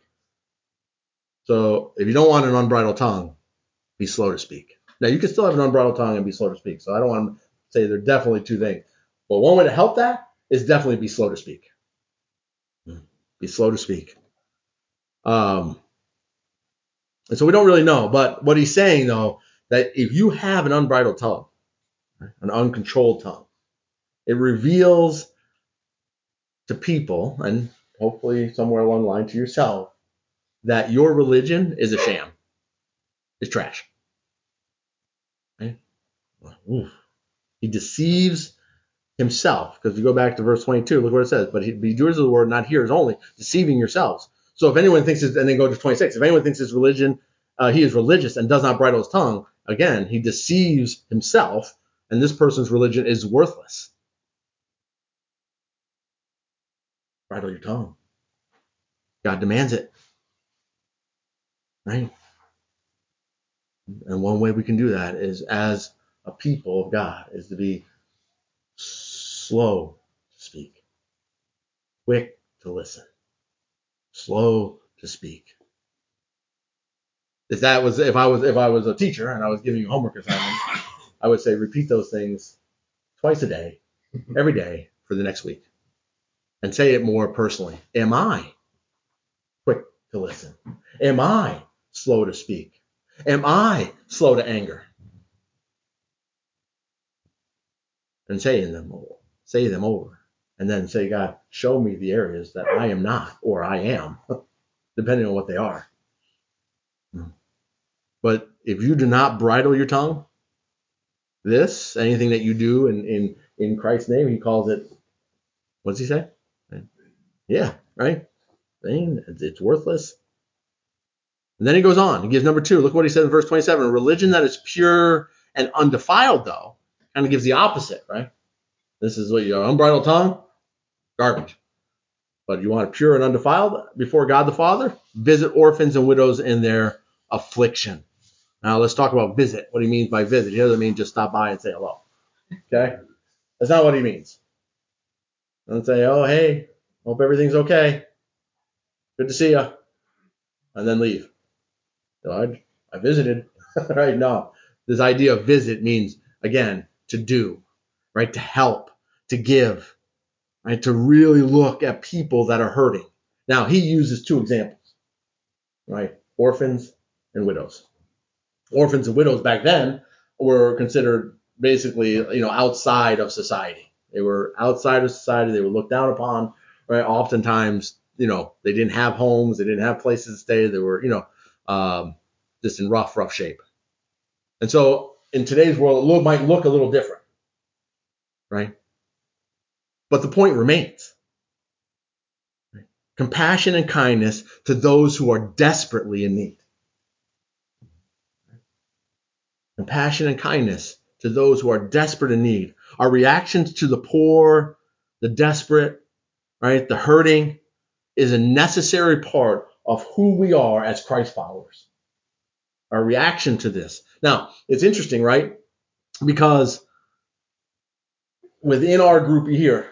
So if you don't want an unbridled tongue, be slow to speak. Now, you can still have an unbridled tongue and be slow to speak. So I don't want to say they're definitely two things. But one way to help that is definitely be slow to speak. Be slow to speak. Um, and so we don't really know. But what he's saying, though, that if you have an unbridled tongue, an uncontrolled tongue, it reveals to people, and hopefully somewhere along the line to yourself, that your religion is a sham. It's trash. Right? Oof. He deceives himself, because if you go back to verse twenty-two, look what it says. But he be doers of the word, not hearers only, deceiving yourselves. So if anyone thinks, it's, and then go to twenty-six, if anyone thinks his religion, uh, he is religious and does not bridle his tongue, again, he deceives himself, and this person's religion is worthless. Bridle your tongue. God demands it. Right? And one way we can do that is, as a people of God, is to be slow to speak, quick to listen, slow to speak. If that was, if I was, if I was a teacher and I was giving you homework assignments, I would say repeat those things twice a day, every day for the next week, and say it more personally. Am I quick to listen? Am I slow to speak? Am I slow to anger? And say them over, say them over, and then say, God, show me the areas that I am not, or I am, depending on what they are. But if you do not bridle your tongue, this, anything that you do in, in, in Christ's name, he calls it, what's he say? Yeah, right? It's worthless. And then he goes on. He gives number two. Look what he says in verse twenty-seven. A religion that is pure and undefiled, though, kind of gives the opposite, right? This is what you unbridled tongue, garbage. But you want it pure and undefiled before God the Father? Visit orphans and widows in their affliction. Now let's talk about visit. What he means by visit. He doesn't mean just stop by and say hello. Okay? That's not what he means. Don't say, oh, hey, hope everything's okay. Good to see you. And then leave. So I, I visited. Right? No. This idea of visit means, again, to do, right? To help, to give, right? To really look at people that are hurting. Now, he uses two examples, right? Orphans and widows. Orphans and widows back then were considered basically, you know, outside of society. They were outside of society. They were looked down upon, right? Oftentimes, you know, they didn't have homes. They didn't have places to stay. They were, you know, um, just in rough, rough shape. And so in today's world, it might look a little different, right? But the point remains. Compassion and kindness to those who are desperately in need. Compassion and kindness to those who are desperate in need. Our reactions to the poor, the desperate, right, the hurting is a necessary part of who we are as Christ followers. Our reaction to this. Now, it's interesting, right? Because within our group here,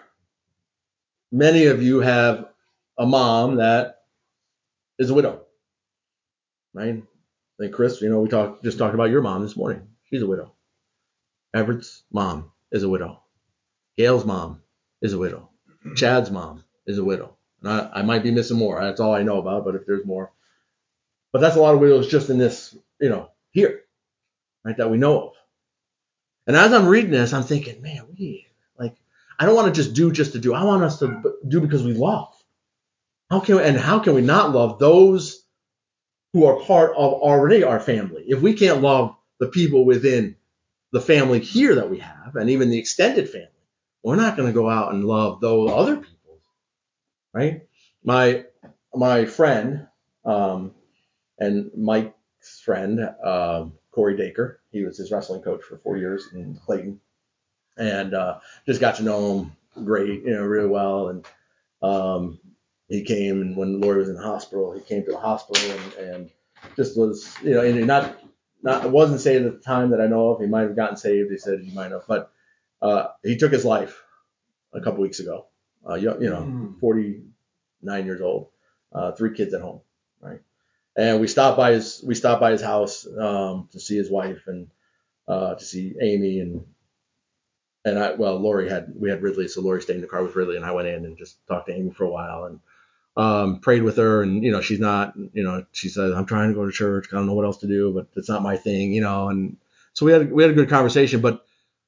many of you have a mom that is a widow, right? I think Chris, you know, we talked just talked about your mom this morning. She's a widow. Everett's mom is a widow. Gail's mom is a widow. Chad's mom is a widow. And I, I might be missing more. That's all I know about, but if there's more. But that's a lot of widows just in this, you know, here, right, that we know of. And as I'm reading this, I'm thinking, man, we, like, I don't want to just do just to do. I want us to do because we love. How can we, and how can we not love those who are part of already our family? If we can't love the people within the family here that we have, and even the extended family, we're not going to go out and love those other people, right? My my friend um, and Mike's friend, um, Corey Dacre, he was his wrestling coach for four years in Clayton, and uh, just got to know him great, you know, really well. And um, he came, and when Lori was in the hospital, he came to the hospital and, and just was, you know, and not. Not, it wasn't saved at the time that I know of. He might have gotten saved. He said he might have, but uh, he took his life a couple weeks ago. Uh, you, you know, forty-nine years old, uh, three kids at home, right? And we stopped by his we stopped by his house um, to see his wife and uh, to see Amy and and I well Lori had we had Ridley, so Lori stayed in the car with Ridley, and I went in and just talked to Amy for a while and um, prayed with her. And you know, she's not, you know, she says, I'm trying to go to church. I don't know what else to do, but it's not my thing, you know. And so we had we had a good conversation. But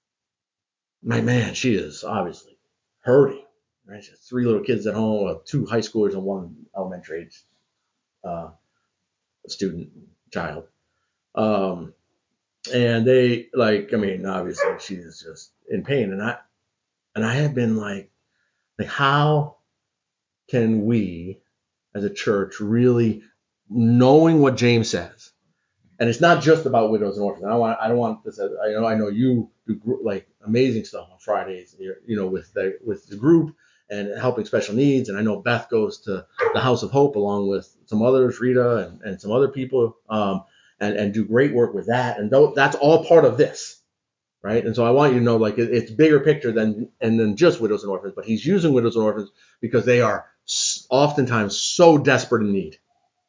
my man, she is obviously hurting. Right? She has three little kids at home, uh, two high schoolers and one elementary age uh, student child. Um, and they like, I mean, obviously she is just in pain. And I and I have been like, like how can we as a church really knowing what James says, and it's not just about widows and orphans. I don't want I don't want this. I know I know you do like amazing stuff on Fridays, you know, with the with the group and helping special needs. And I know Beth goes to the House of Hope along with some others, Rita and, and some other people, um, and and do great work with that. And that's all part of this, right? And so I want you to know, like, it, it's bigger picture than and than just widows and orphans. But he's using widows and orphans because they are oftentimes so desperate in need.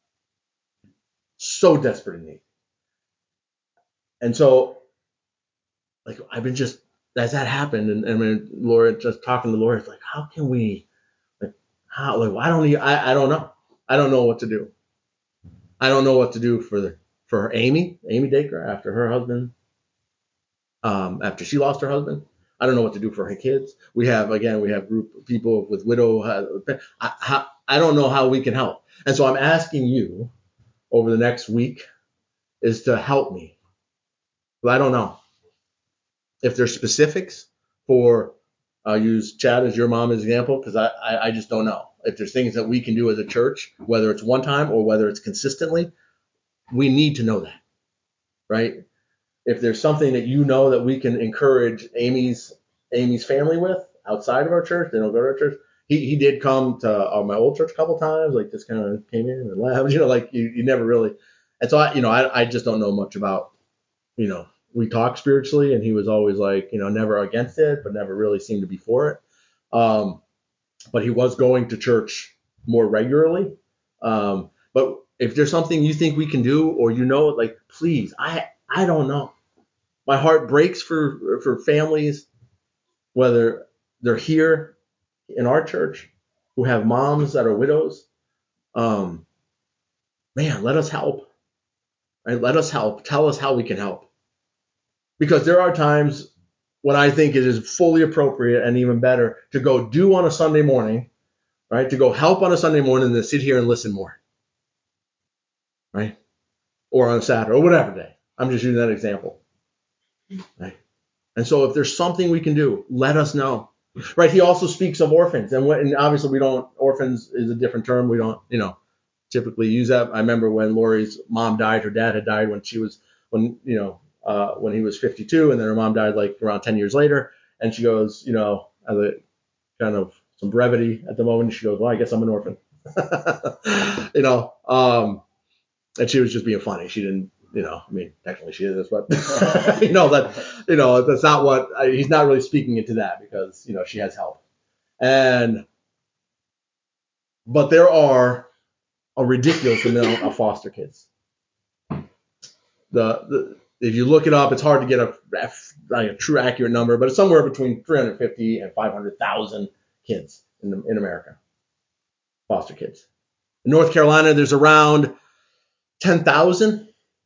So desperate in need. And so, like, I've been just, as that happened, and, and I mean, Laura, just talking to Laura, it's like, how can we, like, how, like, I don't even, I, I don't know. I don't know what to do. I don't know what to do for the, for her, Amy, Amy Dacre, after her husband, um, after she lost her husband. I don't know what to do for her kids. We have, again, we have a group of people with widow. Uh, I, I, I don't know how we can help. And so I'm asking you over the next week is to help me. But I don't know. If there's specifics for, I'll use Chad as your mom as an example, because I, I, I just don't know. If there's things that we can do as a church, whether it's one time or whether it's consistently, we need to know that, right? If there's something that you know that we can encourage Amy's Amy's family with outside of our church, they don't go to our church. He he did come to uh, my old church a couple times, like just kind of came in and left, you know, like you, you never really. And so I, you know, I, I just don't know much about, you know, we talked spiritually, and he was always like, you know, never against it, but never really seemed to be for it. Um, but he was going to church more regularly. Um, but if there's something you think we can do, or you know, like, please, I I don't know. My heart breaks for for families, whether they're here in our church who have moms that are widows. Um, man, let us help. Right? Let us help. Tell us how we can help. Because there are times when I think it is fully appropriate and even better to go do on a Sunday morning, right? To go help on a Sunday morning than to sit here and listen more, right? Or on a Saturday or whatever day. I'm just using that example, right? And so if there's something we can do, let us know. Right. He also speaks of orphans, and, when, and obviously we don't. Orphans is a different term. We don't, you know, typically use that. I remember when Lori's mom died. Her dad had died when she was when you know uh, when he was fifty-two, and then her mom died like around ten years later. And she goes, you know, as a kind of some brevity at the moment, she goes, "Well, I guess I'm an orphan," you know. Um, and she was just being funny. She didn't. You know, I mean, technically she is, but you know that, you know, that's not what I, he's not really speaking into that because you know she has help, and but there are a ridiculous amount of foster kids. The, the if you look it up, it's hard to get a like a true accurate number, but it's somewhere between three hundred fifty and five hundred thousand kids in the, in America, foster kids. In North Carolina, there's around ten thousand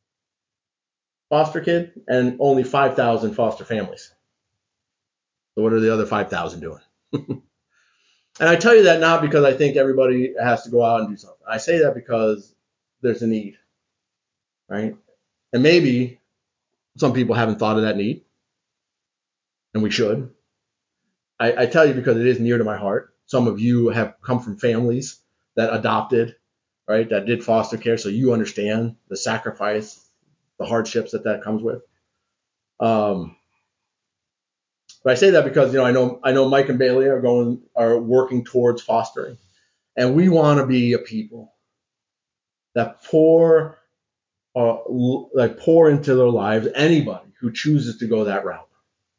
foster kids and only five thousand foster families. So what are the other five thousand doing? And I tell you that not because I think everybody has to go out and do something. I say that because there's a need, right? And maybe some people haven't thought of that need, and we should. I, I tell you because it is near to my heart. Some of you have come from families that adopted, right, that did foster care, so you understand the sacrifice, the hardships that that comes with. Um, but I say that because you know I know I know Mike and Bailey are going are working towards fostering, and we want to be a people that pour uh, like pour into their lives anybody who chooses to go that route.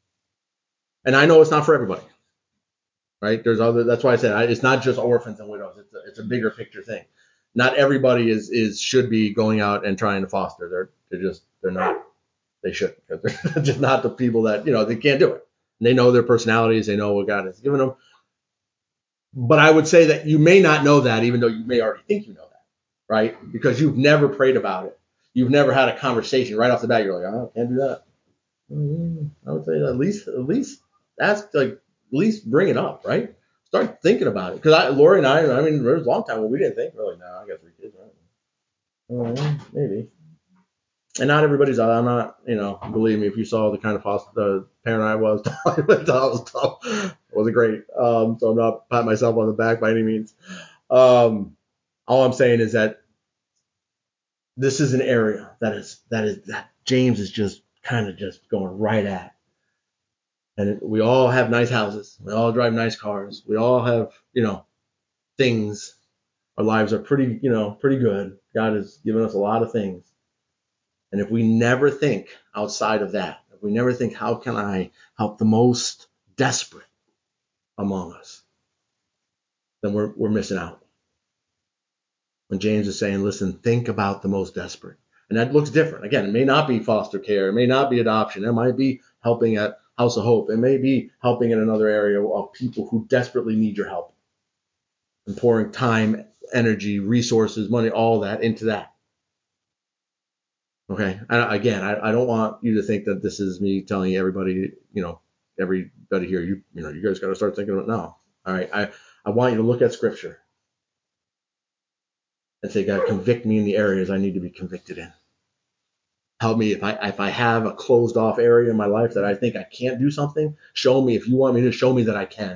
And I know it's not for everybody, right? There's other. That's why I said I, it's not just orphans and widows. It's a, it's a bigger picture thing. Not everybody is is should be going out and trying to foster. They're they're just they're not. They shouldn't because they're just not the people that you know they can't do it. And they know their personalities. They know what God has given them. But I would say that you may not know that, even though you may already think you know that, right? Because you've never prayed about it. You've never had a conversation right off the bat. You're like, oh, I can't do that. Mm-hmm. I would say at least, at least that's like, at least bring it up, right? Start thinking about it. Because I, Lori and I, I mean, there was a long time when we didn't think. We're like, no, I got three kids, right? Oh, maybe. And not everybody's. I'm not, you know, believe me, if you saw the kind of foster, the parent I was, it was tough. It wasn't great. Um, so I'm not patting myself on the back by any means. Um, all I'm saying is that this is an area that is that is that James is just kind of just going right at. And it, we all have nice houses. We all drive nice cars. We all have, you know, things. Our lives are pretty, you know, pretty good. God has given us a lot of things. And if we never think outside of that, if we never think, how can I help the most desperate among us, then we're we're missing out. When James is saying, listen, think about the most desperate. And that looks different. Again, it may not be foster care. It may not be adoption. It might be helping at House of Hope. It may be helping in another area of people who desperately need your help. And pouring time, energy, resources, money, all that into that. Okay. I, again, I, I don't want you to think that this is me telling everybody, you know, everybody here, you you know, you guys got to start thinking about it now. All right. I, I want you to look at Scripture and say, God, convict me in the areas I need to be convicted in. Help me if I if I have a closed off area in my life that I think I can't do something. Show me if you want me to. Show me that I can.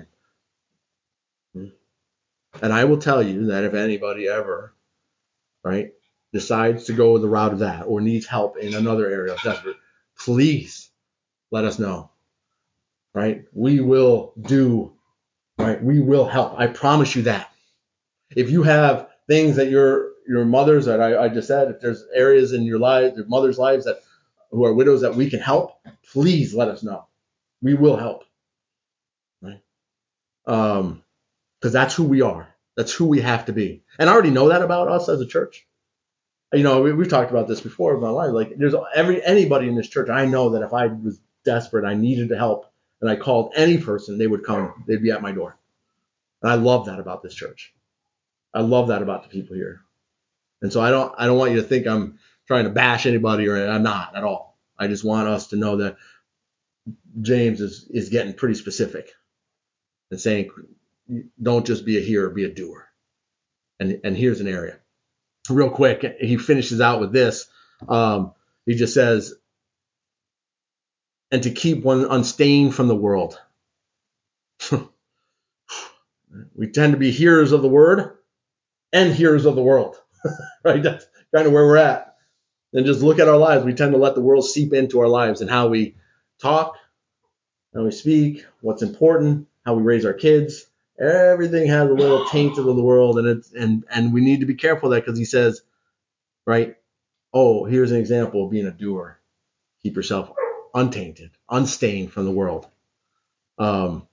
And I will tell you that if anybody ever, right, decides to go the route of that or needs help in another area of desperate, please let us know. Right? We will do, right? We will help. I promise you that. If you have things that your your mothers that I, I just said, if there's areas in your life, your mother's lives that who are widows that we can help, please let us know. We will help. Right? Um, because that's who we are. That's who we have to be. And I already know that about us as a church. You know, we, we've talked about this before in my life. Like, there's every anybody in this church. I know that if I was desperate, I needed to help, and I called any person, they would come. They'd be at my door. And I love that about this church. I love that about the people here. And so I don't I don't want you to think I'm trying to bash anybody, or I'm not at all. I just want us to know that James is is getting pretty specific and saying, don't just be a hearer, be a doer. And and here's an area. Real quick, he finishes out with this. Um, he just says, and to keep one unstained from the world, We tend to be hearers of the word and hearers of the world, right? That's kind of where we're at. And just look at our lives. We tend to let the world seep into our lives and how we talk, how we speak, what's important, how we raise our kids. Everything has a little taint of the world, and it's and and we need to be careful of that, because he says, right? Oh, here's an example of being a doer. Keep yourself untainted, unstained from the world. Um,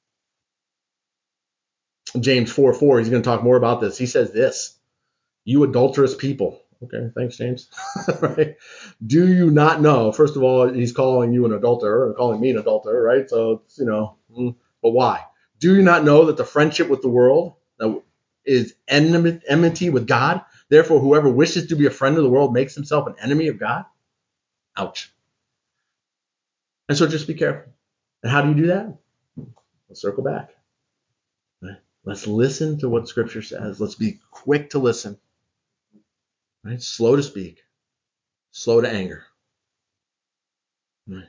James four four, he's going to talk more about this. He says this, you adulterous people. Okay, thanks, James. Right? Do you not know? First of all, he's calling you an adulterer and calling me an adulterer, right? So, it's, you know, but why? Do you not know that the friendship with the world is enmity with God? Therefore, whoever wishes to be a friend of the world makes himself an enemy of God. Ouch. And so just be careful. And how do you do that? Let's circle back. Right? Let's listen to what Scripture says. Let's be quick to listen. Right? Slow to speak. Slow to anger. Right?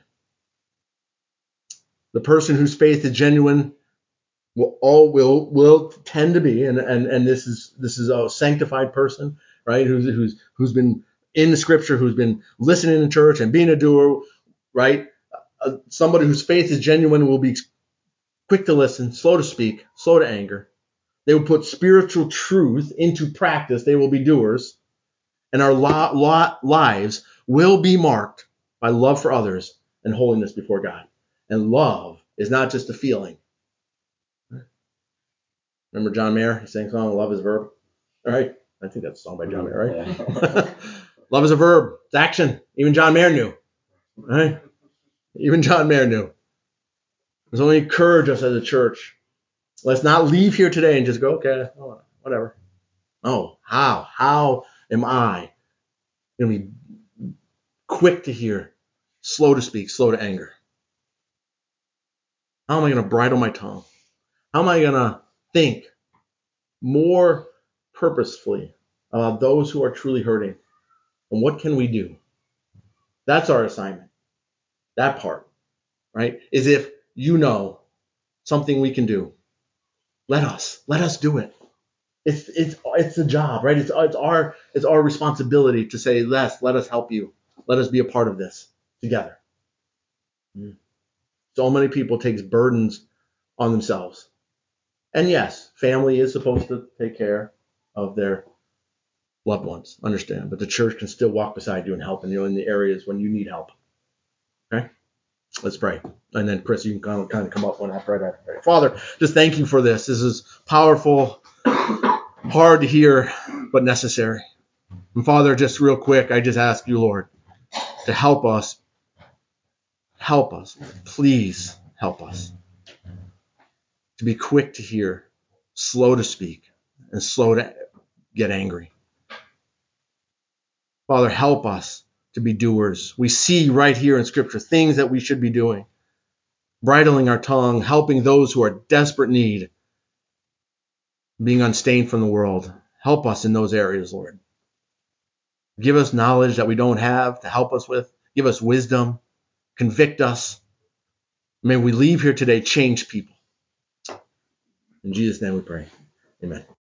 The person whose faith is genuine will all will will tend to be, and and and this is this is a sanctified person, right? Who's who's who's been in the Scripture, who's been listening in church and being a doer, right? Uh, somebody whose faith is genuine will be quick to listen, slow to speak, slow to anger. They will put spiritual truth into practice. They will be doers, and our lot, lot lives will be marked by love for others and holiness before God. And love is not just a feeling. Remember John Mayer? He sang a song, Love is a Verb. All right. I think that's a song by John Mayer, right? Yeah. Love is a verb. It's action. Even John Mayer knew. Right? Even John Mayer knew. So we encourage us as a church. Let's not leave here today and just go, okay, whatever. Oh, how? How am I going to be quick to hear, slow to speak, slow to anger? How am I going to bridle my tongue? How am I going to think more purposefully about those who are truly hurting? And what can we do? That's our assignment. That part, right? Is if you know something we can do, let us, let us do it. It's it's it's a job, right? It's it's our it's our responsibility to say, Les, let us help you. Let us be a part of this together. So many people take burdens on themselves. And yes, family is supposed to take care of their loved ones, understand, but the church can still walk beside you and help you in the areas when you need help. Okay? Let's pray. And then, Chris, you can kind of, kind of come up when I pray. Father, just thank you for this. This is powerful, hard to hear, but necessary. And Father, just real quick, I just ask you, Lord, to help us. Help us. Please help us to be quick to hear, slow to speak, and slow to get angry. Father, help us to be doers. We see right here in Scripture things that we should be doing. Bridling our tongue, helping those who are in desperate need, being unstained from the world. Help us in those areas, Lord. Give us knowledge that we don't have to help us with. Give us wisdom. Convict us. May we leave here today changed people. In Jesus' name we pray. Amen.